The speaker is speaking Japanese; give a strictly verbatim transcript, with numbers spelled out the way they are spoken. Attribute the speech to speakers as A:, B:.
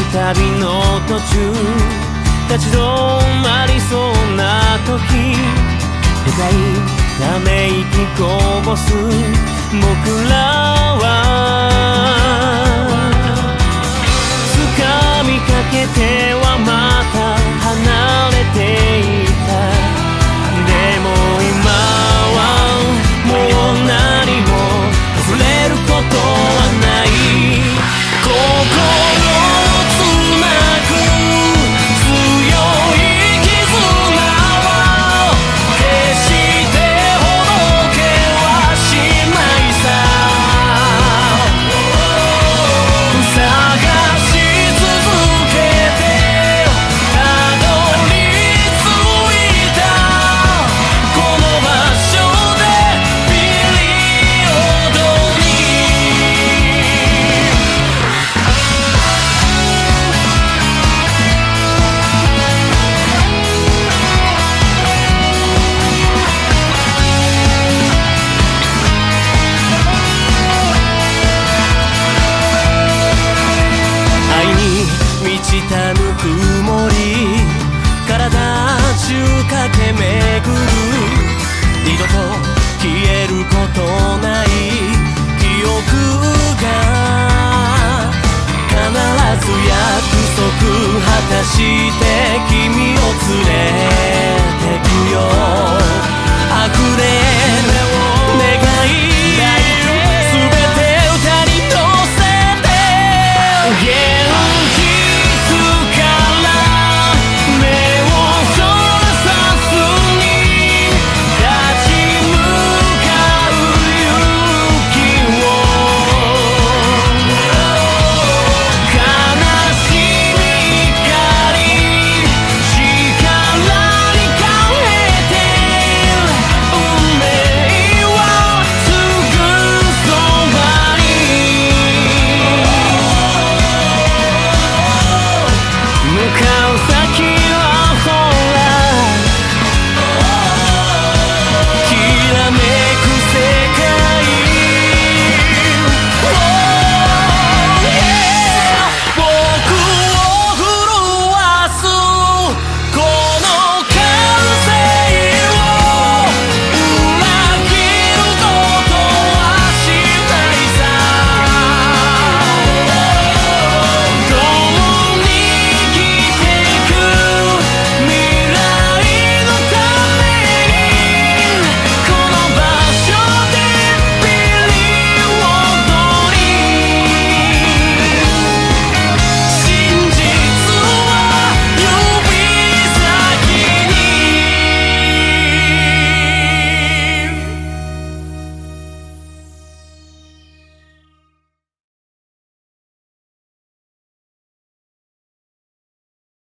A: 旅の途中立ち止まりそうな時深いため息こぼす僕らは掴みかけてはまた離れていた。でも今はもう何も触れることはない。心をつなぐ強い絆を決してほどけはしないさ。探し続けてたどり着いたこの場所でピリオドに。愛に満ちたぬくもり体中駆け巡る。二度と消えることない記憶が必ず約束果たして君を連れ